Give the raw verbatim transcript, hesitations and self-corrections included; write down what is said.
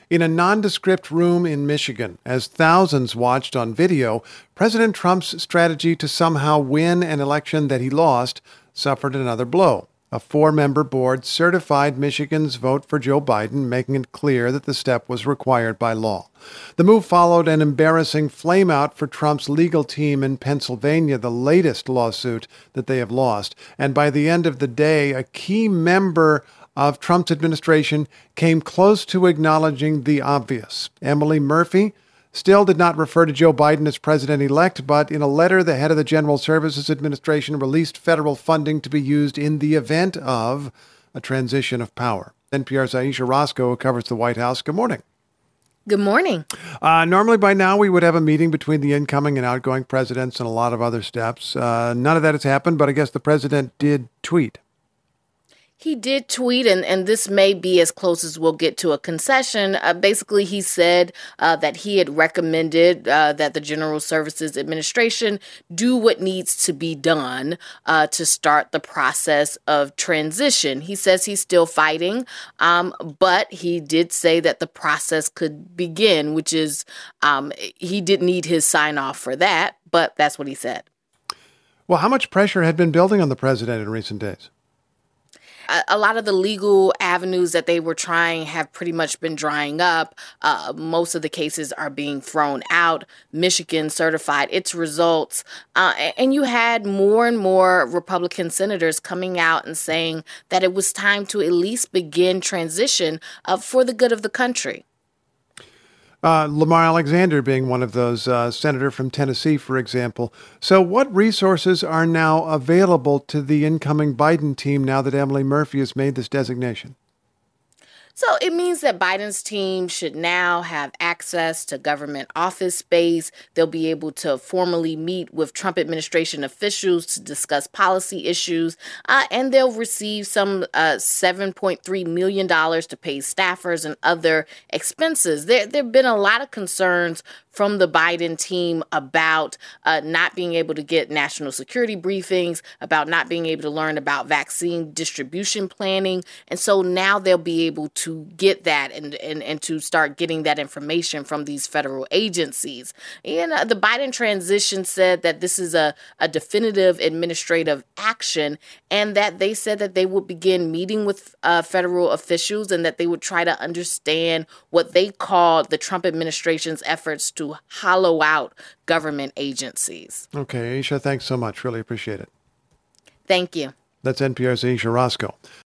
In a nondescript room in Michigan, as thousands watched on video, President Trump's strategy to somehow win an election that he lost suffered another blow. A four-member board certified Michigan's vote for Joe Biden, making it clear that the step was required by law. The move followed an embarrassing flameout for Trump's legal team in Pennsylvania, the latest lawsuit that they have lost. And by the end of the day, a key member of Trump's administration came close to acknowledging the obvious. Emily Murphy still did not refer to Joe Biden as president-elect, but in a letter, the head of the General Services Administration released federal funding to be used in the event of a transition of power. N P R's Ayesha Rascoe, who covers the White House. Good morning. Good morning. Uh, normally by now we would have a meeting between the incoming and outgoing presidents and a lot of other steps. Uh, none of that has happened, but I guess the president did tweet. He did tweet, and, and this may be as close as we'll get to a concession. Uh, basically, he said uh, that he had recommended uh, that the General Services Administration do what needs to be done uh, to start the process of transition. He says he's still fighting, um, but he did say that the process could begin, which is um, he didn't need his sign off for that, but that's what he said. Well, how much pressure had been building on the president in recent days? A lot of the legal avenues that they were trying have pretty much been drying up. Uh, most of the cases are being thrown out. Michigan certified its results. Uh, and you had more and more Republican senators coming out and saying that it was time to at least begin transition uh, for the good of the country. Uh, Lamar Alexander being one of those, uh, senator from Tennessee, for example. So what resources are now available to the incoming Biden team now that Emily Murphy has made this designation? So it means that Biden's team should now have access to government office space. They'll be able to formally meet with Trump administration officials to discuss policy issues, uh, and they'll receive some uh, seven point three million dollars to pay staffers and other expenses. There there have been a lot of concerns from the Biden team about uh, not being able to get national security briefings, about not being able to learn about vaccine distribution planning. And so now they'll be able to get that and, and, and to start getting that information from these federal agencies. And uh, the Biden transition said that this is a, a definitive administrative action, and that they said that they would begin meeting with uh, federal officials and that they would try to understand what they called the Trump administration's efforts to hollow out government agencies. Okay, Ayesha, thanks so much. Really appreciate it. Thank you. That's N P R's Ayesha Rascoe.